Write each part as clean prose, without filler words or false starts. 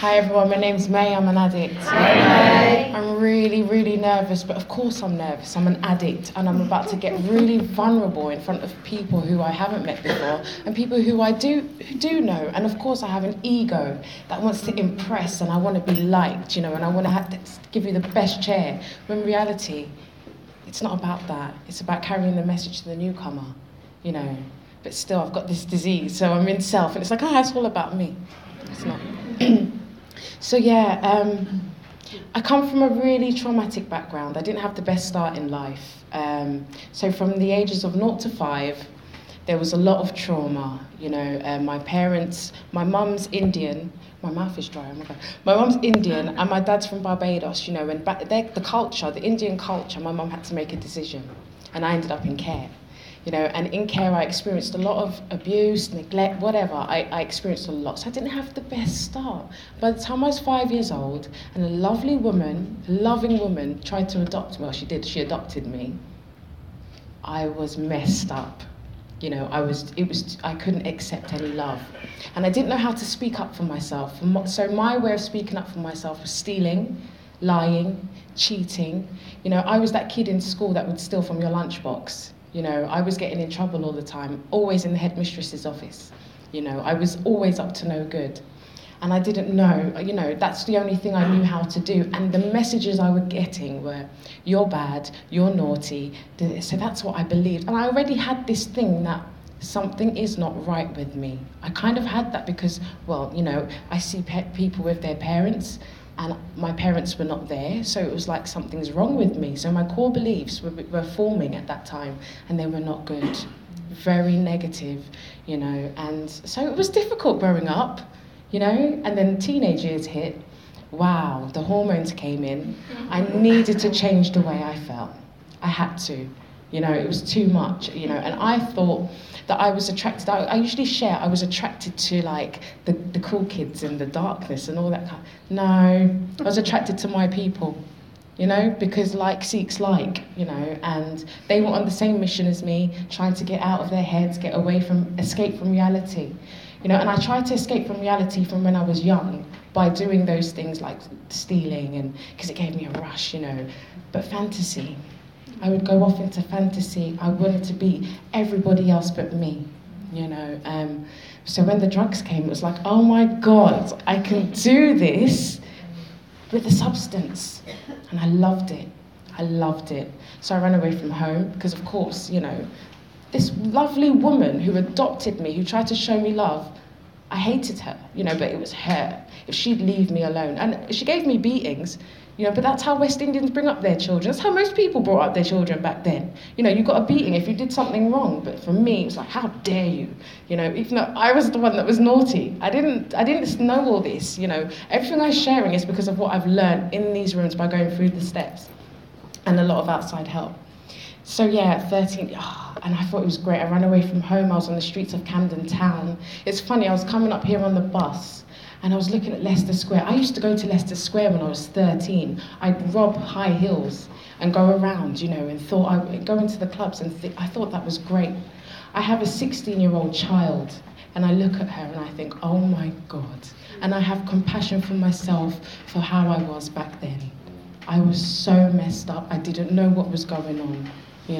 Hi everyone, my name's May, I'm an addict. Hi. I'm really, really nervous, but of course I'm nervous. I'm an addict and I'm about to get really vulnerable in front of people who I haven't met before and people who do know. And of course I have an ego that wants to impress and I want to be liked, and I want to give you the best chair. When in reality, it's not about that. It's about carrying the message to the newcomer, But still, I've got this disease, so I'm in self, and it's like, it's all about me. It's not. So I come from a really traumatic background. I didn't have the best start in life. So from the ages of 0 to 5, there was a lot of trauma. My mum's Indian. My mouth is dry, oh my God. My mum's Indian and my dad's from Barbados, and back there, the Indian culture, my mum had to make a decision. And I ended up in care. And in care I experienced a lot of abuse, neglect, whatever. I experienced a lot. So I didn't have the best start. By the time I was 5 years old, and a loving woman, tried to adopt me, well, she did, she adopted me, I was messed up. I couldn't accept any love. And I didn't know how to speak up for myself. So my way of speaking up for myself was stealing, lying, cheating. I was that kid in school that would steal from your lunchbox. I was getting in trouble all the time, always in the headmistress's office. I was always up to no good. And I didn't know, that's the only thing I knew how to do. And the messages I was getting were, you're bad, you're naughty. So that's what I believed. And I already had this thing that something is not right with me. I kind of had that because, I see people with their parents, and my parents were not there, so it was like something's wrong with me. So my core beliefs were forming at that time, and they were not good, very negative, and so it was difficult growing up, and then teenage years hit. Wow, the hormones came in. I needed to change the way I felt. I had to, it was too much, and I thought that I was attracted, I usually share, I was attracted to like the cool kids in the darkness and all that kind. No, I was attracted to my people, because like seeks like, and they were on the same mission as me, trying to get out of their heads, escape from reality, and I tried to escape from reality from when I was young by doing those things like stealing, and because it gave me a rush, but fantasy. I would go off into fantasy. I wanted to be everybody else but me, So when the drugs came, it was like, oh my God, I can do this with a substance. And I loved it. So I ran away from home because, of course, this lovely woman who adopted me, who tried to show me love, I hated her, but it was her. If she'd leave me alone. And she gave me beatings, but that's how West Indians bring up their children. That's how most people brought up their children back then. You got a beating if you did something wrong. But for me, it was like, how dare you? Even though I was the one that was naughty. I didn't know all this, Everything I'm sharing is because of what I've learned in these rooms by going through the steps. And a lot of outside help. So at 13, and I thought it was great. I ran away from home. I was on the streets of Camden Town. It's funny, I was coming up here on the bus, and I was looking at Leicester Square. I used to go to Leicester Square when I was 13. I'd rob high heels and go around, and thought I would go into the clubs, and I thought that was great. I have a 16-year-old child, and I look at her and I think, oh my God. And I have compassion for myself for how I was back then. I was so messed up. I didn't know what was going on,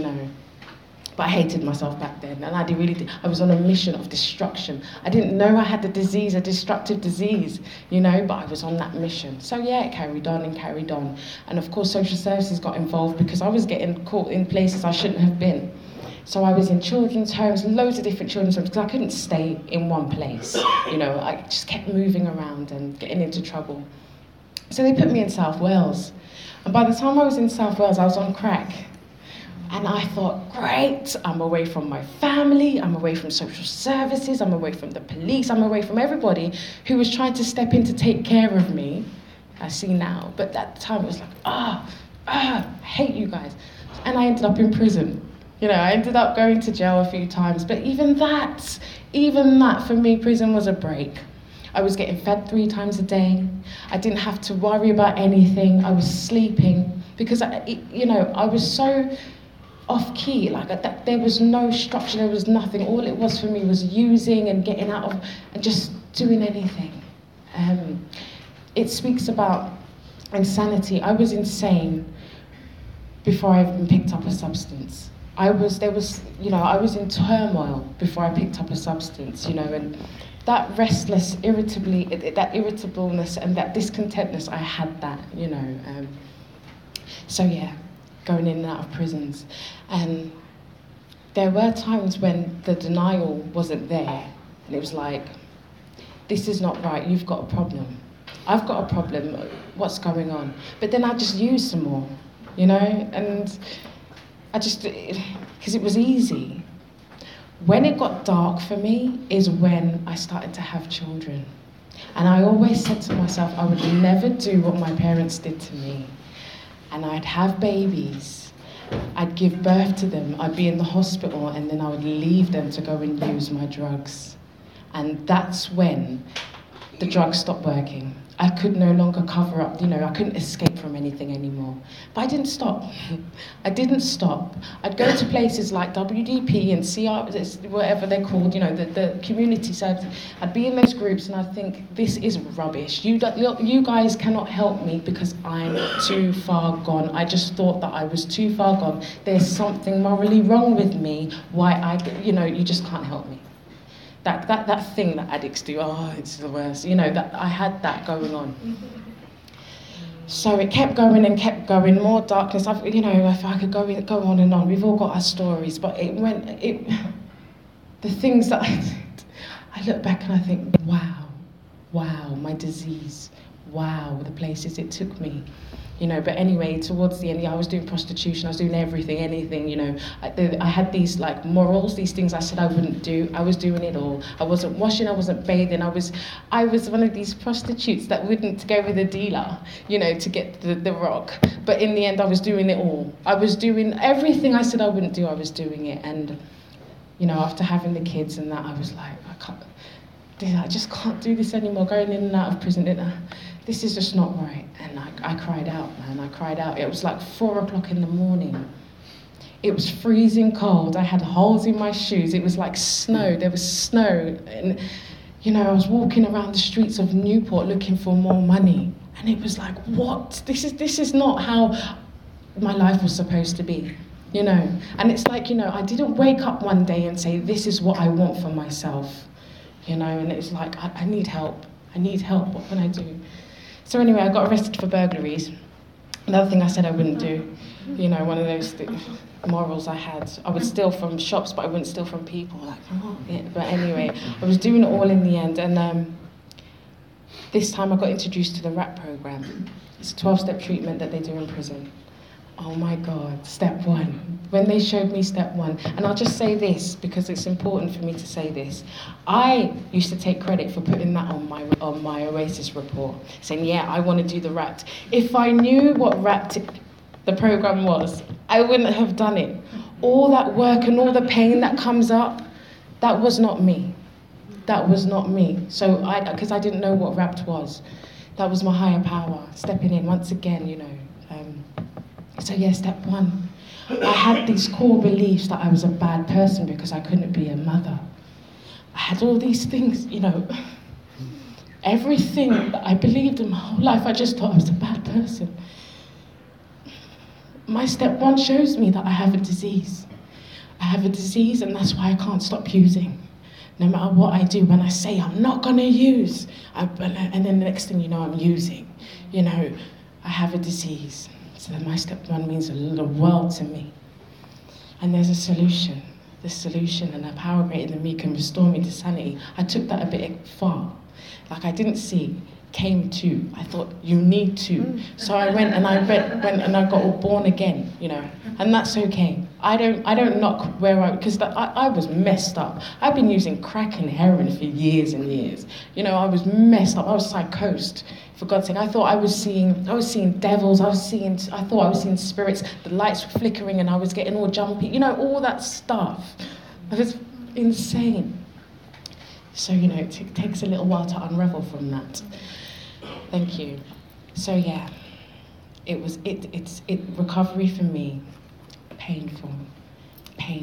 But I hated myself back then, and I was on a mission of destruction. I didn't know I had the disease, a destructive disease, but I was on that mission. So it carried on. And of course, social services got involved because I was getting caught in places I shouldn't have been. So I was in children's homes, loads of different children's homes, because I couldn't stay in one place. I just kept moving around and getting into trouble. So they put me in South Wales. And by the time I was in South Wales, I was on crack. And I thought, great, I'm away from my family, I'm away from social services, I'm away from the police, I'm away from everybody who was trying to step in to take care of me. I see now, but at the time it was like, I hate you guys. And I ended up in prison. I ended up going to jail a few times, but even that for me, prison was a break. I was getting fed 3 times a day. I didn't have to worry about anything. I was sleeping because, I was so off key, there was no structure, there was nothing. All it was for me was using and getting out of and just doing anything. it speaks about insanity. I was insane before I even picked up a substance. I was in turmoil before I picked up a substance, and that that irritableness and that discontentness, I had that, So yeah, going in and out of prisons. And there were times when the denial wasn't there, and it was like, this is not right, you've got a problem. I've got a problem, what's going on? But then I just used some more, and because it was easy. When it got dark for me is when I started to have children. And I always said to myself, I would never do what my parents did to me. And I'd have babies, I'd give birth to them, I'd be in the hospital, and then I would leave them to go and use my drugs. And that's when the drugs stopped working. I could no longer cover up, I couldn't escape from anything anymore. But I didn't stop. I didn't stop. I'd go to places like WDP and CR, whatever they're called, the community service. I'd be in those groups and I'd think, this is rubbish. You guys cannot help me because I'm too far gone. I just thought that I was too far gone. There's something morally wrong with me. Why you just can't help me. That thing that addicts do, it's the worst. That I had that going on. So it kept going and kept going, more darkness. If I could go on and on, we've all got our stories, but the things that I did, I look back and I think, wow, my disease, wow, the places it took me. But anyway, towards the end, I was doing prostitution, I was doing everything, anything, I had these morals, these things I said I wouldn't do. I was doing it all. I wasn't washing, I wasn't bathing. I was one of these prostitutes that wouldn't go with a dealer, to get the rock. But in the end, I was doing it all. I was doing everything I said I wouldn't do, I was doing it. And, after having the kids and that, I was like, I just can't do this anymore, going in and out of prison. This is just not right. And I cried out, man, I cried out. It was like 4 o'clock in the morning. It was freezing cold. I had holes in my shoes. It was like snow. There was snow. And, I was walking around the streets of Newport looking for more money. And it was like, what? This is not how my life was supposed to be, And it's like, I didn't wake up one day and say, this is what I want for myself, And it's like, I need help. I need help. What can I do? So anyway, I got arrested for burglaries. Another thing I said I wouldn't do, one of those morals I had. I would steal from shops, but I wouldn't steal from people. But anyway, I was doing it all in the end. And this time I got introduced to the RAP program. It's a 12-step treatment that they do in prison. Oh my God, step 1. When they showed me step 1, and I'll just say this because it's important for me to say this. I used to take credit for putting that on my Oasis report, saying, yeah, I want to do the RAP. If I knew what the program was, I wouldn't have done it. All that work and all the pain that comes up, that was not me. That was not me. So because I didn't know what RAP was. That was my higher power, stepping in once again, So yeah, step 1. I had these core beliefs that I was a bad person because I couldn't be a mother. I had all these things, everything that I believed in my whole life, I just thought I was a bad person. My step 1 shows me that I have a disease. I have a disease, and that's why I can't stop using. No matter what I do, when I say I'm not gonna use, and then the next thing you know, I'm using. I have a disease. So then my step 1 means the world to me. And there's a solution. The solution, and the power greater than me can restore me to sanity. I took that a bit far. I didn't see, came to. I thought, you need to. So I went and I got all born again, and that's okay. I don't knock because I was messed up. I've been using crack and heroin for years and years. I was messed up. I was psychosed. For God's sake, I thought I was seeing devils. I thought I was seeing spirits. The lights were flickering and I was getting all jumpy. All that stuff. It was insane. So, it takes a little while to unravel from that. Thank you. So yeah, it's recovery for me. Painful,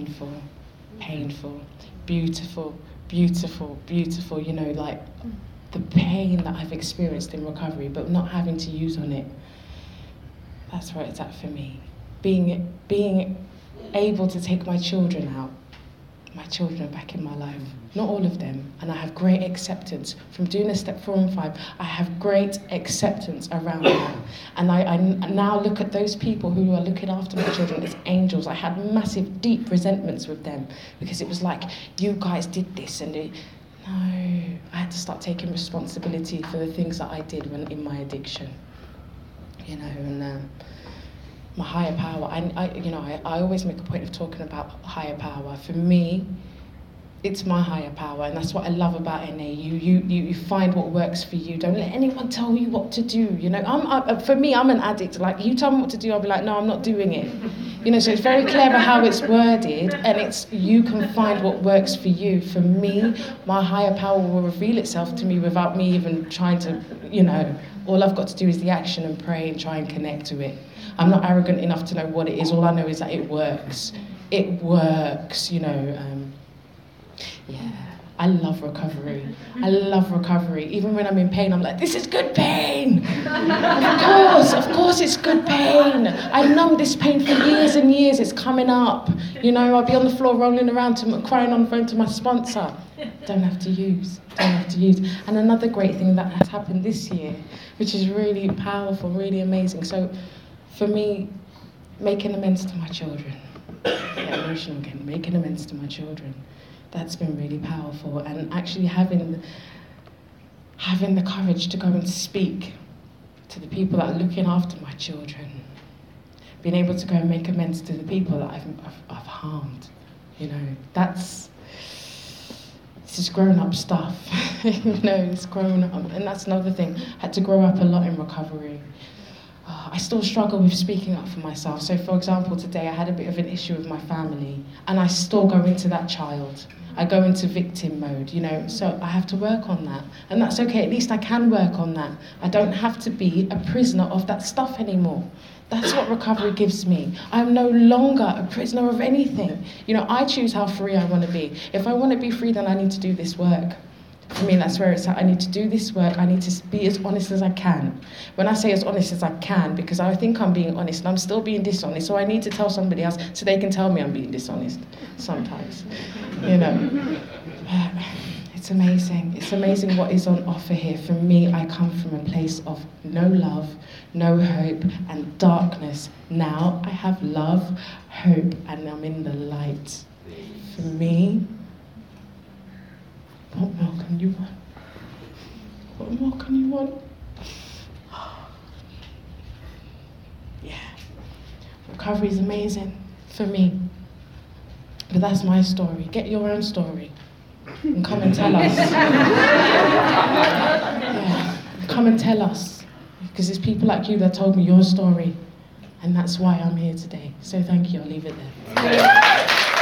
beautiful. the pain that I've experienced in recovery, but not having to use on it. That's where it's at for me. Being able to take my children out. My children are back in my life. Not all of them. And I have great acceptance. From doing a step 4 and 5, I have great acceptance around that. And I now look at those people who are looking after my children as angels. I had massive, deep resentments with them because it was like, you guys did this. And no, I had to start taking responsibility for the things that I did when in my addiction. You know, and my higher power. I always make a point of talking about higher power. For me, it's my higher power, and that's what I love about NA. You find what works for you. Don't let anyone tell you what to do. You know, for me, I'm an addict. Like, you tell me what to do, I'll be like, no, I'm not doing it. You know, so it's very clever how it's worded, and it's you can find what works for you. For me, my higher power will reveal itself to me without me even trying to, you know. All I've got to do is the action and pray and try and connect to it. I'm not arrogant enough to know what it is. All I know is that it works. It works, you know. Yeah, I love recovery. I love recovery. Even when I'm in pain, I'm like, this is good pain. Of course it's good pain. I numbed this pain for years and years. It's coming up. You know, I'll be on the floor rolling around, crying on the phone to my sponsor. Don't have to use. And another great thing that has happened this year, which is really powerful, really amazing. So for me, making amends to my children. Get emotional again. Making amends to my children. That's been really powerful. And actually having the courage to go and speak to the people that are looking after my children. Being able to go and make amends to the people that I've harmed. You know, this is grown-up stuff. You know, it's grown up. And that's another thing. I had to grow up a lot in recovery. I still struggle with speaking up for myself. So, for example, today I had a bit of an issue with my family, and I still go into that child. I go into victim mode, you know, so I have to work on that. And that's okay, at least I can work on that. I don't have to be a prisoner of that stuff anymore. That's what recovery gives me. I'm no longer a prisoner of anything. You know, I choose how free I want to be. If I want to be free, then I need to do this work. For me, that's where it's at. I need to do this work. I need to be as honest as I can. When I say as honest as I can, because I think I'm being honest and I'm still being dishonest, so I need to tell somebody else so they can tell me I'm being dishonest sometimes. You know, it's amazing. It's amazing what is on offer here. For me, I come from a place of no love, no hope, and darkness. Now I have love, hope, and I'm in the light. For me, what more can you want? What more can you want? Yeah. Recovery is amazing for me. But that's my story. Get your own story and come and tell us. Yeah. Come and tell us. Because it's people like you that told me your story. And that's why I'm here today. So thank you. I'll leave it there.